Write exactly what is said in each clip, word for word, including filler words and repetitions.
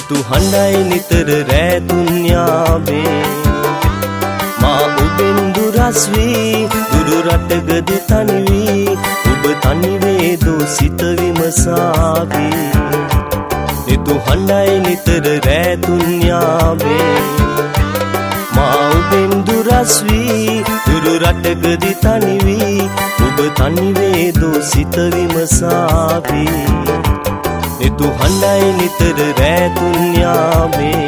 නෙතු හඬයි නිතර රැතුන් යාවේ මා ඔබෙන් දුරස් වී දුරු රටකද තනි වී ඔබ තනි වේදෝ සිත විමසාවී නෙතු හඬයි නිතර රැතුන් යාවේ මා ඔබෙන් දුරස් වී දුරු රටකද තනි වී ඔබ තනි වේදෝ සිත විමසාවී නෙතු හඬයි නිතර රැතුන් යාවේ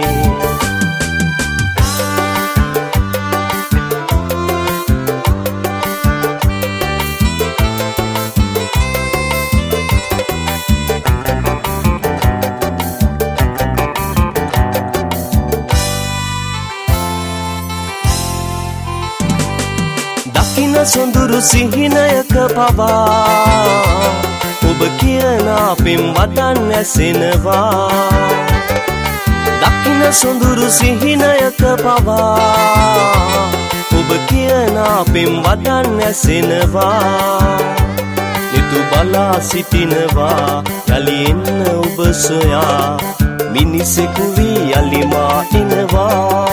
දකින සොඳුරු සිහිනයක පවා ඔබ කියන අපෙන් වදන් ඇසෙනවා දකින සොඳුරු සිහිනයක පවා ඔබ කියන අපෙන් වදන් ඇසෙනවා නෙතු බලා සිටිනවා යලි එන්න ඔබ සොයා මිනිසෙකු වී යලි මා එනවා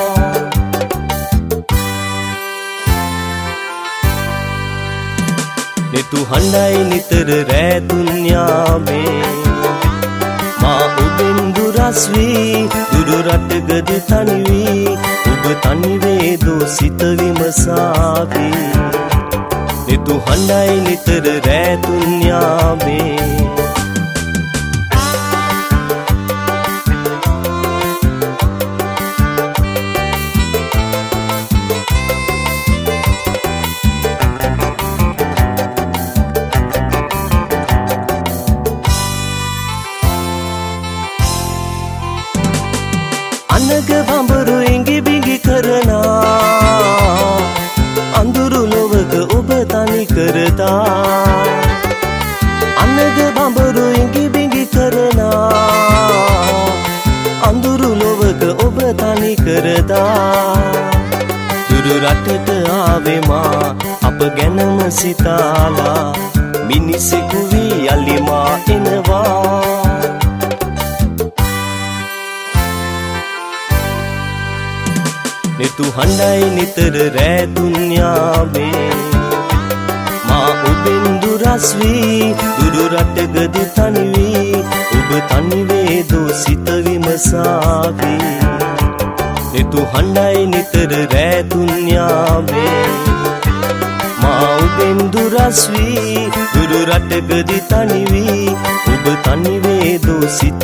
නෙතු හඬයි නිතර රැතුන් යාවේ මා ඔබෙන් දුරස් වී දුරු රටකද තනි වී ඔබ තනි වේදෝ සිත විමසාවී නෙතු හඬයි නිතර රැතුන් යාවේ අනග බඹරු ඉඟි බිඟි කරනා අඳුරු ලොවක ඔබ තනි කරදා අනග බඹරු ඉඟි බිඟි කරනා අඳුරු ලොවක ඔබ තනි කරදා දුරු රටට ආවේ මා අප ගැනම සිතාලා මිනිසෙකු වී යලි මා එනවා නෙතු හඬයි නිතර රැතුන් යාවේ මා ඔබෙන් දුරස් වී දුරු රටකද තනි වී ඔබ තනි වේදෝ සිත විමසාවී නෙතු හඬයි නිතර රැතුන් යාවේ මා ඔබෙන් දුරස් වී දුරු රටකද තනි වී ඔබ තනි වේදෝ සිත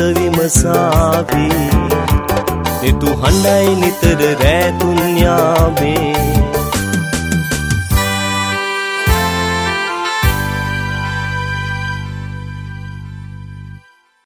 විමසාවී නෙතු හඬයි නිතර රැතුන් යාවේ